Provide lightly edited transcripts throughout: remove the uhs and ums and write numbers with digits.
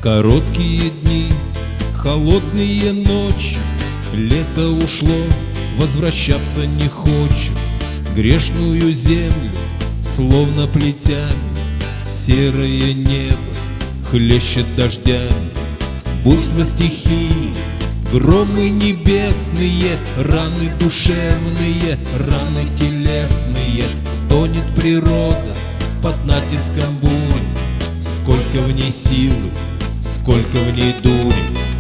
Короткие дни, холодные ночи, лето ушло, возвращаться не хочет. Грешную землю, словно плетями, серое небо хлещет дождями. Буйство стихии, громы небесные, раны душевные, раны телесные. Стонет природа под натиском бури, сколько в ней силы, сколько в ней дури.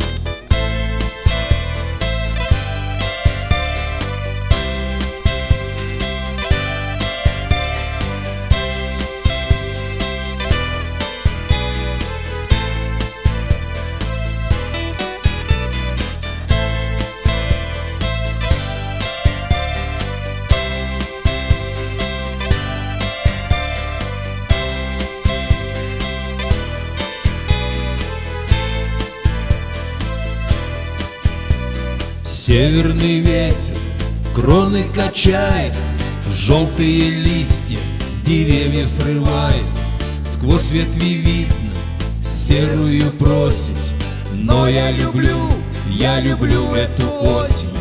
Северный ветер кроны качает, желтые листья с деревьев срывает. Сквозь ветви видно серую просить, но я люблю эту осень.